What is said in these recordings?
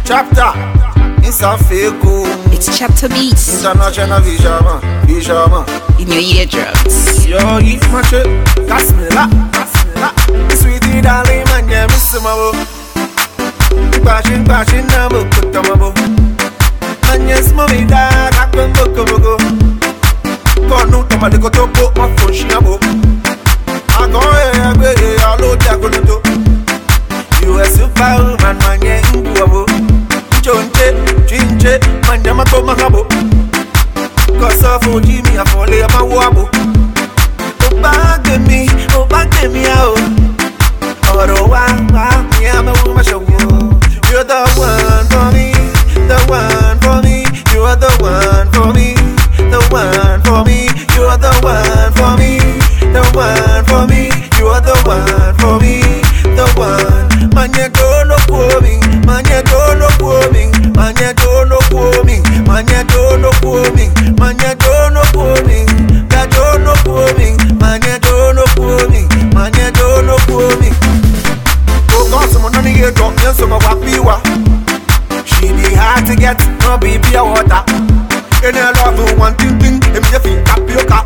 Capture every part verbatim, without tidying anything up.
Chapter, it's a fake. It's Chapter Beats. International Vijama, Vijama. In your eardrums. Yo, eat my shit. That's me, la, that's me, la. Sweetie, darling, man, yeah, miss my bo. Passion, passion, na bo, put my bo. Man, yes, mommy, dad, I can book a go. Go, no, to my little topo, my phone, she a bo. I go, yeah, baby, I'll load that go to. You a superman, man, yeah, in Buabo. Chonche, chinche, man, yeah, my go, my habo. Cause of Jimmy, I fall in my wobble. Oh, back to me, oh, back to me, oh. Oh, wow, wow, yeah, I'm a woman, show you. You're the one for me, the one for me. You're the one for me, the one for me. You're the one for me, the one for me. You're the one for me, the one. Man, you don't know for me, man, you don't know for me, man, you don't know for me, man, you don't know for me, man, you don't know for me, you don't know for me, man, you don't know for me, man, you don't know for me. Oh God, someone on the ear drop, yes, some of what we were. She be hard to get, no be pure water. In a love, one thing, thing, if you feel tapioca.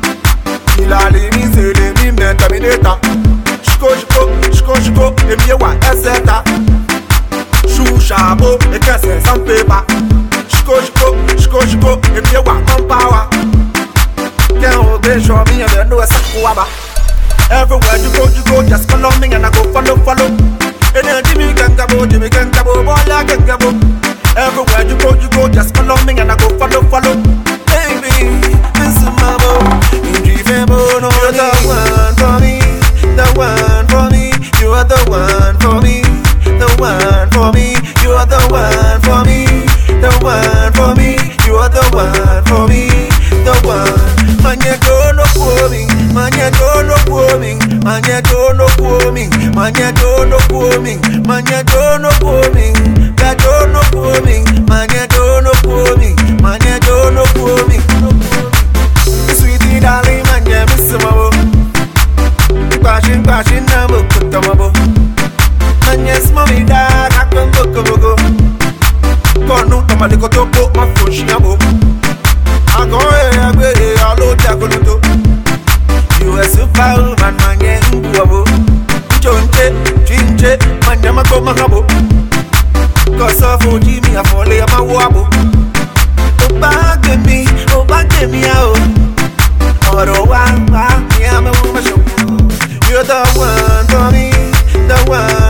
Ila li mi se le mi me terminator. Shko shko, shko shko, if you want et cetera. Chou chabo, et que c'est sans paper. Shko shko, shko shko, if you want manpower. Can't obey, show me, and then do a sakuaba. Everywhere you go, you go, just follow me and I go follow, follow. And then Jimmy can go, Jimmy can go, boy, I can go. Everywhere you go, you go, just follow me and I go follow, follow. Baby, this is my boy. You're the one for me, the one for me. You are the one for me, the one for me. You are the one for me, the one for me. You are the one for me, the one. Man, you don't know for me, man, you don't know for me, man, you don't know for me, man, you don't know for me, man, you don't know for me, you don't know for me, man, you don't know for me, man, you don't know for me. Sweetie, darling, man, yeah, miss my bo. Passion, passion, na bo, put my bo. Man, yes, mommy, dad, I can book a go. Go, no, to my little topo, my phone, she a bo. I go, yeah, baby, I'll load that go to. You a superman, man, yeah, in Buabo. Chonche, chinche, man, yeah, my go, my habo. Cause of Jimmy, I fall in my wobble. Oh, back to me, oh, back to me, oh. Oh, wow, wow, yeah, I'm a woman, show you. You're the one for me, the one.